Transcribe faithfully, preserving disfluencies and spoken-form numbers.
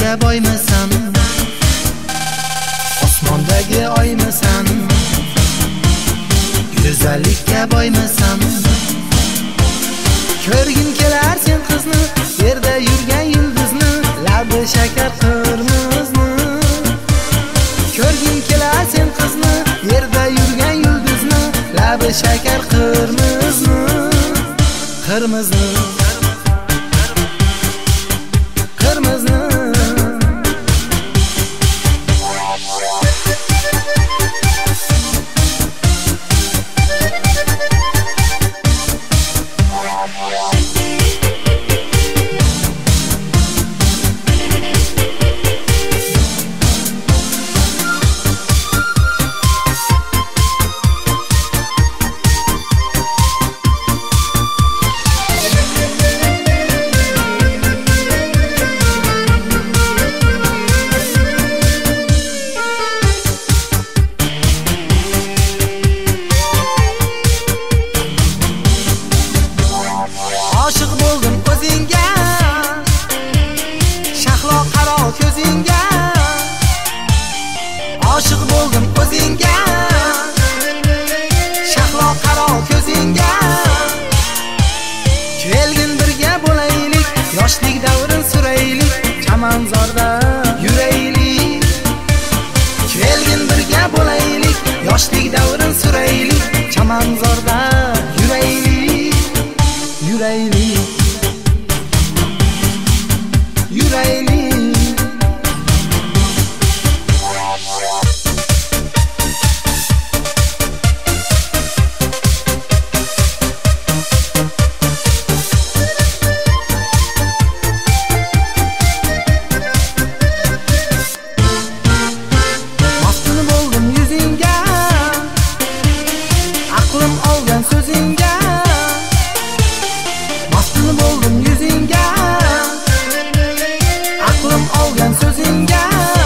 Go'zallikka boymisan, osmondagi oymisan. Go'zallikka boymisan, ko'rgin kelar sen qizni, yerda yurgan yulduzni, labi shakar qirmizni. Ko'rgin kelar sen qizni, yerda yurgan yulduzni, labi shakar qirmizni. Qirmizni, qirmizni. Aşık buldum o'zingga, shahlo qaro ko'zingga. Aşık buldum o'zingga, shahlo qaro ko'zingga. Kelgin birga bo'laylik, yoshlik davrin suraylik, chamanzorda yuraylik. Kelgin birga bo'laylik, yoshlik davrin suraylik, chamanzorda yuraylik. Yuraylik, yuraylik. Maftun bo'ldim yuzingga, aqlim olgan so'zingga. Maftun bo'ldim yuzingga, aqlim olgan so'zingga.